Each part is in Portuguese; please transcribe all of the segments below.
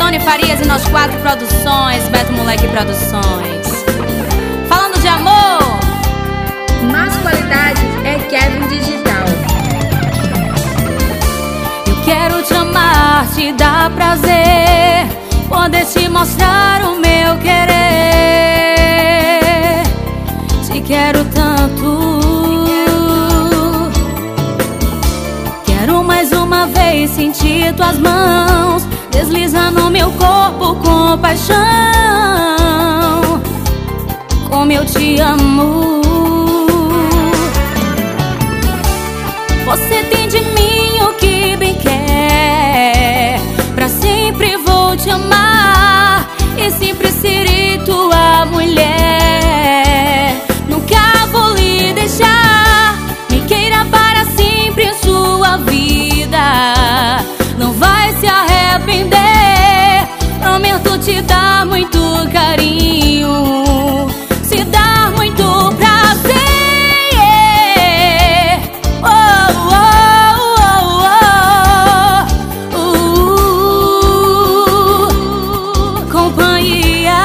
Tony Farias e Nós Quatro Produções, Beto Moleque Produções. Falando de amor, mais qualidade é Kevin Digital. Eu quero te amar, te dar prazer, poder te mostrar o meu querer. Te quero tanto, quero mais uma vez sentir tuas mãos desliza no meu corpo com paixão. Como eu te amo, você tem de mim o que bem quer. Pra sempre vou te amar e sempre serei tua mulher. Nunca vou lhe deixar, me queira para sempre em sua vida. Não vai se arrepender, prometo te dar muito carinho, te dar muito prazer. Companhia,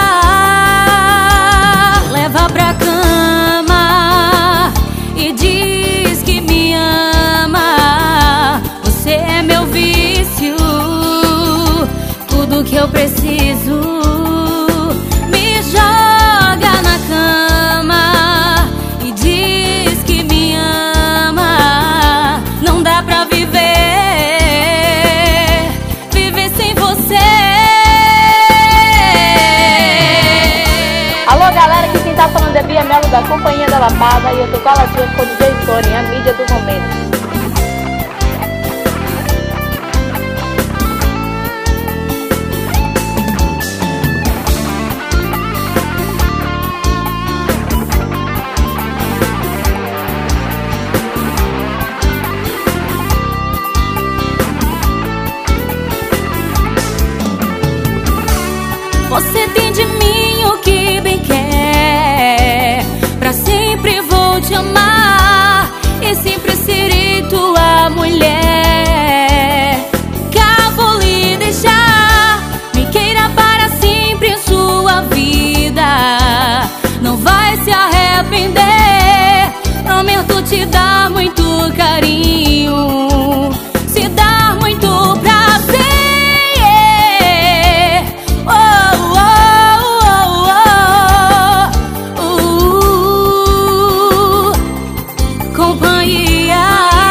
leva pra cama e diz que me ama. Você é meu vício, tudo que eu preciso. Me joga na cama e diz que me ama. Não dá pra viver, viver sem você. Alô galera, aqui quem tá falando é Bia Melo da Companhia da Lapada e eu tô coladinha com o DJ Tony, a mídia do momento. Você tem de mim o que bem quer. Pra sempre vou te amar e sempre serei tua mulher. Nunca vou lhe deixar, me queira para sempre em sua vida. Não vai se arrepender, prometo te dar muito carinho, te dar muito prazer. Companhia,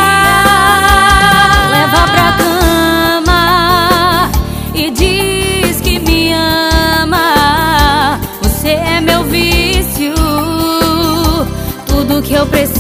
leva pra cama e diz que me ama. Você é meu vício, tudo que eu preciso.